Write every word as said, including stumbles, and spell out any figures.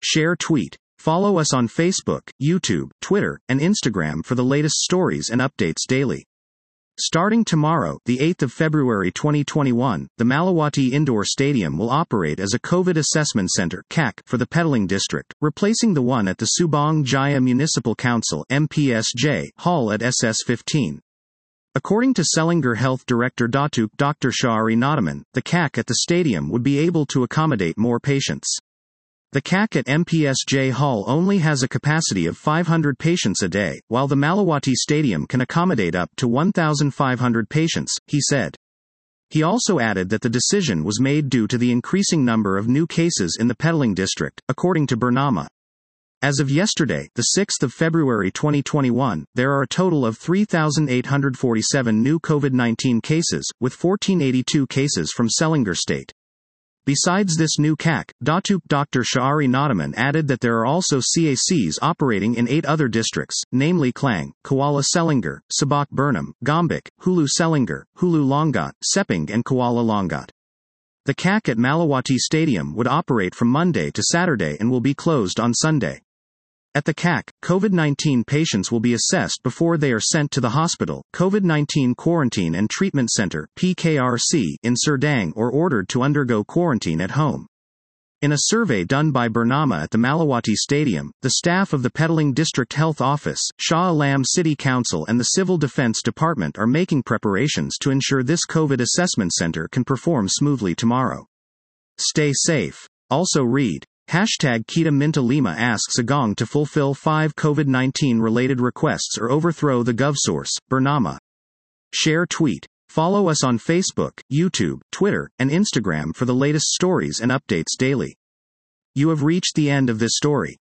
Share tweet. Follow us on Facebook, YouTube, Twitter, and Instagram for the latest stories and updates daily. Starting tomorrow, the eighth of February twenty twenty-one, the Malawati Indoor Stadium will operate as a COVID Assessment Center (C A C) for the Petaling District, replacing the one at the Subang Jaya Municipal Council (M P S J) Hall at S S fifteen. According to Selangor Health Director Datuk Doctor Syahri Nadaman, the C A C at the stadium would be able to accommodate more patients. The C A C at M P S J Hall only has a capacity of five hundred patients a day, while the Malawati Stadium can accommodate up to one thousand five hundred patients, he said. He also added that the decision was made due to the increasing number of new cases in the Petaling district, according to Bernama. As of yesterday, the sixth of February twenty twenty-one, there are a total of three thousand eight hundred forty-seven new COVID nineteen cases, with one thousand four hundred eighty-two cases from Selangor State. Besides this new C A C, Datuk Doctor Syahri Nadaman added that there are also C A Cs operating in eight other districts, namely Klang, Kuala Selangor, Sabak Burnham, Gombak, Hulu Selangor, Hulu Longat, Sepang and Kuala Longat. The C A C at Malawati Stadium would operate from Monday to Saturday and will be closed on Sunday. At the C A C, COVID nineteen patients will be assessed before they are sent to the hospital, COVID nineteen Quarantine and Treatment Center (P K R C) in Serdang or ordered to undergo quarantine at home. In a survey done by Bernama at the Malawati Stadium, the staff of the Petaling District Health Office, Shah Alam City Council and the Civil Defence Department are making preparations to ensure this COVID assessment center can perform smoothly tomorrow. Stay safe. Also read. Hashtag Kita Minta Lima asks Agong to fulfill five COVID nineteen related requests or overthrow the GovSource, Bernama. Share tweet. Follow us on Facebook, YouTube, Twitter, and Instagram for the latest stories and updates daily. You have reached the end of this story.